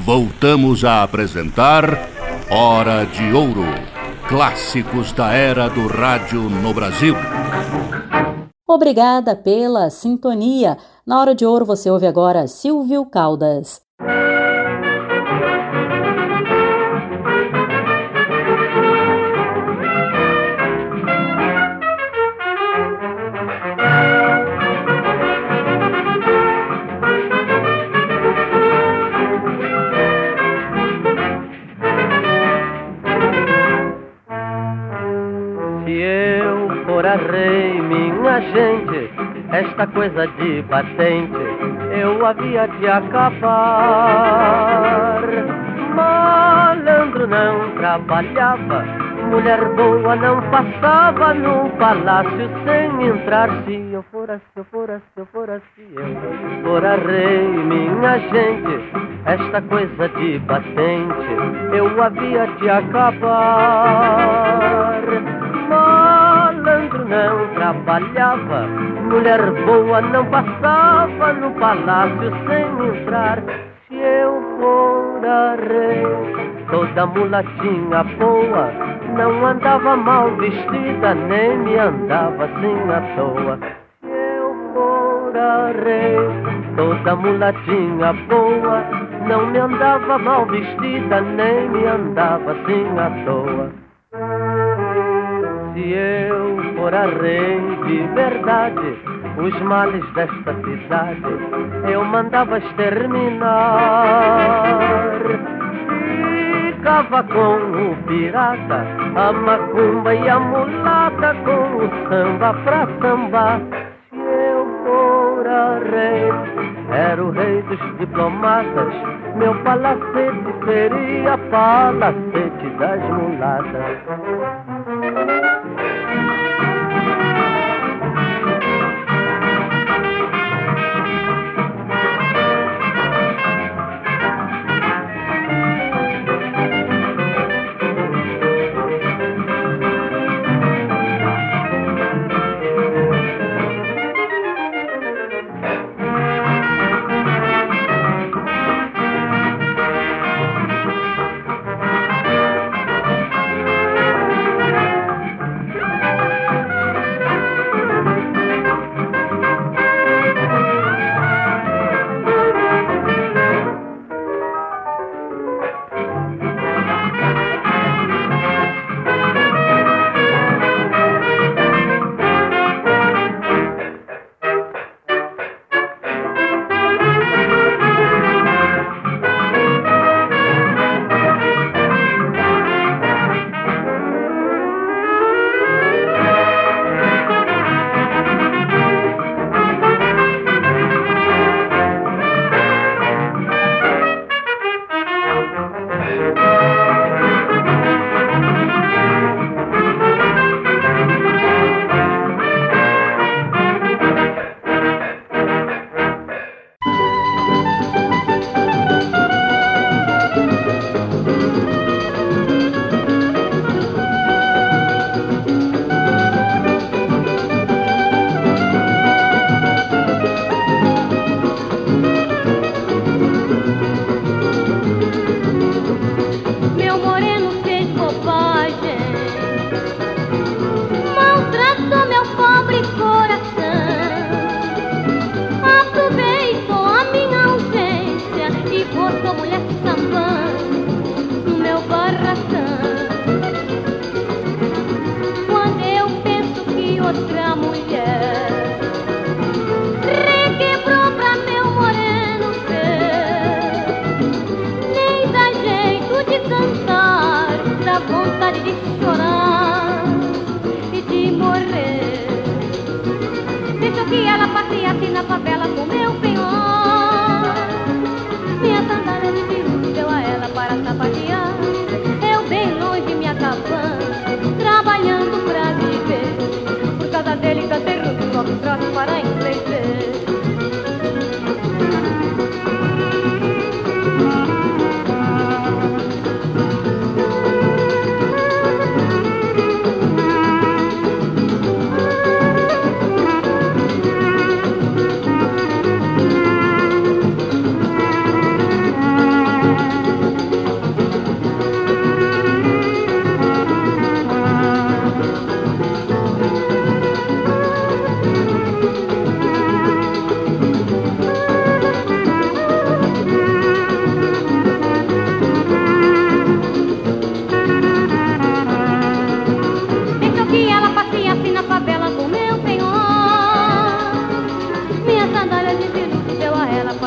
voltamos a apresentar Hora de Ouro, clássicos da era do rádio no Brasil. Obrigada pela sintonia. Na Hora de Ouro você ouve agora Silvio Caldas. Rei, minha gente, esta coisa de batente eu havia de acabar. Malandro não trabalhava, mulher boa não passava no palácio sem entrar. Se eu fora rei, minha gente, esta coisa de batente eu havia de acabar. Malandro não trabalhava, mulher boa não passava no palácio sem entrar. Se eu fora rei, toda mulatinha boa não andava mal vestida, nem me andava assim à toa. Se eu fora rei, toda mulatinha boa não me andava mal vestida, nem me andava assim à toa. Se eu fora rei de verdade, os males desta cidade eu mandava exterminar. Ficava com o pirata, a macumba e a mulata, com o samba pra sambar. Se eu fora rei, era o rei dos diplomatas, meu palacete seria palacete das mulatas.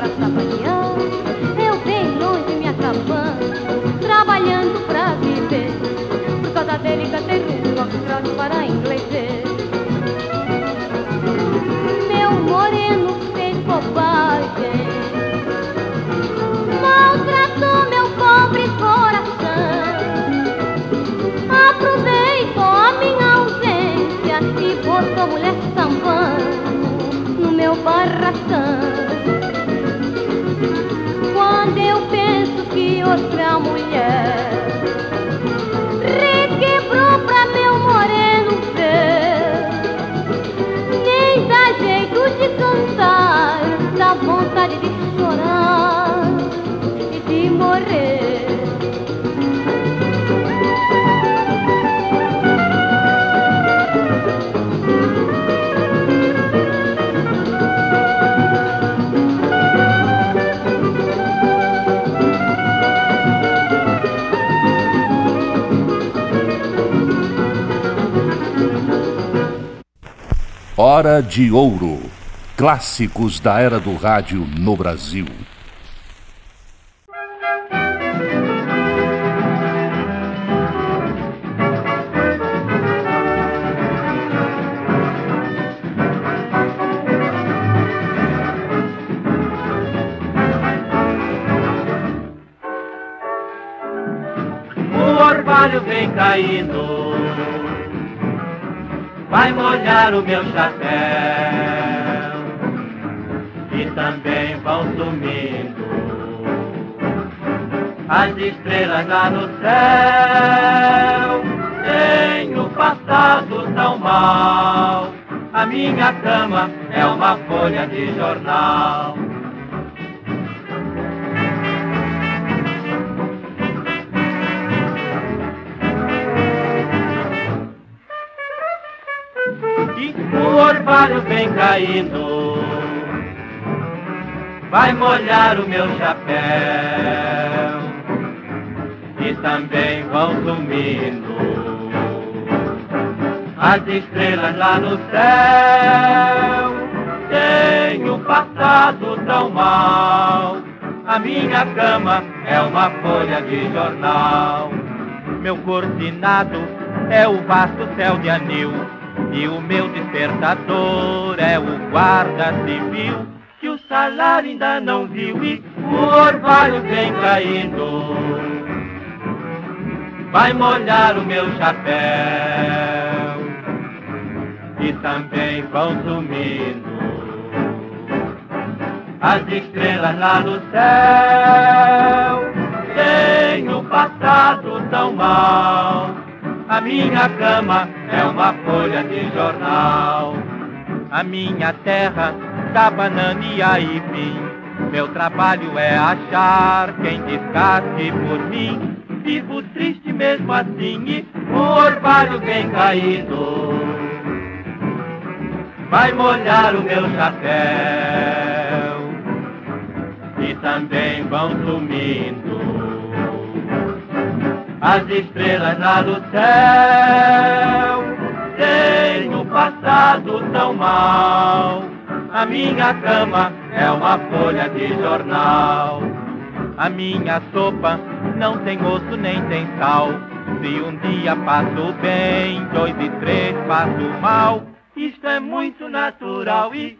para trabalhar. Eu bem longe me acabando, trabalhando pra viver. Por causa dele cantei rumo ao contrário para inglês ver. Meu moreno fez bobagem, maltratou meu pobre coração. Aproveitou a minha ausência e botou mulher sambando no meu barracão. Quando eu penso que outra mulher requebrou pra meu moreno ver, nem dá jeito de cantar, dá vontade de chorar e de morrer. Hora de Ouro. Clássicos da era do rádio no Brasil. O orvalho vem caindo, vai molhar o meu chapéu, e também vão sumindo as estrelas lá no céu. Tenho passado tão mal, a minha cama é uma folha de jornal. O orvalho vem caindo, vai molhar o meu chapéu, e também vão sumindo as estrelas lá no céu. Tenho passado tão mal, a minha cama é uma folha de jornal. Meu cortinado é o vasto céu de anil, e o meu despertador é o guarda civil, que o salário ainda não viu e o orvalho vem caindo, vai molhar o meu chapéu, e também vão sumindo as estrelas lá no céu. Tenho passado tão mal, a minha cama é uma folha de jornal. A minha terra dá banana e aipim, meu trabalho é achar quem descasque por mim. Vivo triste mesmo assim e o orvalho vem caindo, vai molhar o meu chapéu, e também vão sumindo as estrelas lá do céu. Tenho passado tão mal, a minha cama é uma folha de jornal. A minha sopa não tem osso nem tem sal, se um dia passo bem, 2 e 3 passo mal. Isto é muito natural e...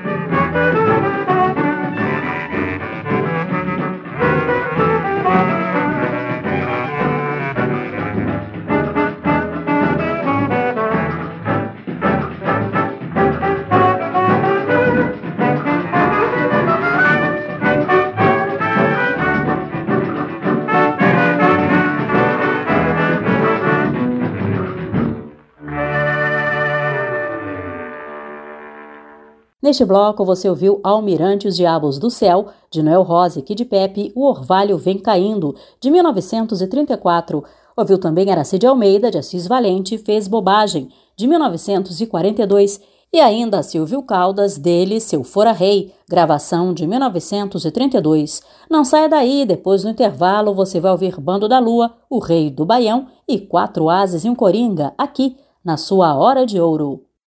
Neste bloco você ouviu Almirante e os Diabos do Céu, de Noel Rosa e Kid Pepe, O Orvalho Vem Caindo, de 1934. Ouviu também Aracide Almeida, de Assis Valente, Fez Bobagem, de 1942. E ainda Silvio Caldas, dele Seu Fora Rei, gravação de 1932. Não saia daí, depois do intervalo você vai ouvir Bando da Lua, O Rei do Baião e 4 Ases e um Coringa, aqui na sua Hora de Ouro.